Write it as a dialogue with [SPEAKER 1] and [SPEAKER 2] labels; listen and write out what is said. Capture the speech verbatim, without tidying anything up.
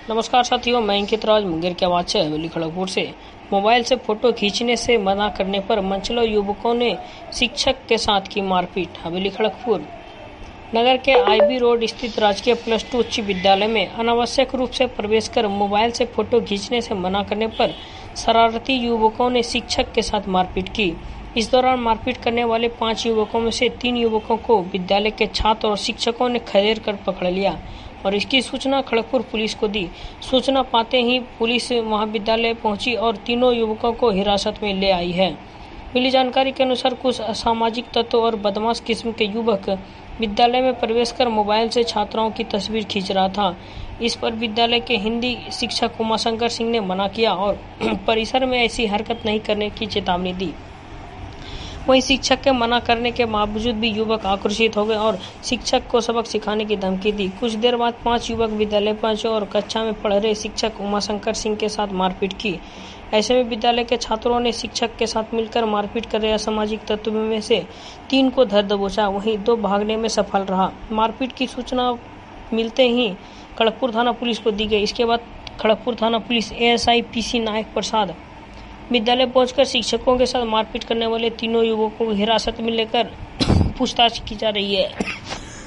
[SPEAKER 1] नमस्कार साथियों, मैं अंकित राज मुंगेर के आवाज से हवेली खड़गपुर से। मोबाइल से फोटो खींचने से मना करने पर मंचलो युवकों ने शिक्षक के साथ की मारपीट। हवेली खड़गपुर नगर के आईबी रोड स्थित राजकीय प्लस टू उच्च विद्यालय में अनावश्यक रूप से प्रवेश कर मोबाइल से फोटो खींचने से मना करने पर शरारती युवकों ने शिक्षक के साथ मारपीट की। इस दौरान मारपीट करने वाले पांच युवकों में से तीन युवकों को विद्यालय के छात्र और शिक्षकों ने खदेड़ कर पकड़ लिया और इसकी सूचना खड़गपुर पुलिस को दी। सूचना पाते ही पुलिस महाविद्यालय पहुंची और तीनों युवकों को हिरासत में ले आई है। मिली जानकारी के अनुसार कुछ असामाजिक तत्व और बदमाश किस्म के युवक विद्यालय में प्रवेश कर मोबाइल से छात्राओं की तस्वीर खींच रहा था। इस पर विद्यालय के हिंदी शिक्षक उमाशंकर सिंह ने मना किया और परिसर में ऐसी हरकत नहीं करने की चेतावनी दी। वहीं शिक्षक के मना करने के बावजूद भी युवक आक्रोशित हो गए और शिक्षक को सबक सिखाने की धमकी दी। कुछ देर बाद पांच युवक विद्यालय पहुंचे और कक्षा में पढ़ रहे शिक्षक उमाशंकर सिंह के साथ मारपीट की। ऐसे में विद्यालय के छात्रों ने शिक्षक के साथ मिलकर मारपीट कर रहे असामाजिक तत्वों में से तीन को धर दबोचा, वहीं दो भागने में सफल रहा। मारपीट की सूचना मिलते ही खड़गपुर थाना पुलिस को दी गई। इसके बाद खड़गपुर थाना police ASI PC Nayak Prasad Vidyalaya पहुंचकर शिक्षकों के साथ मारपीट करने वाले तीनों युवकों को हिरासत में लेकर पूछताछ की जा रही है।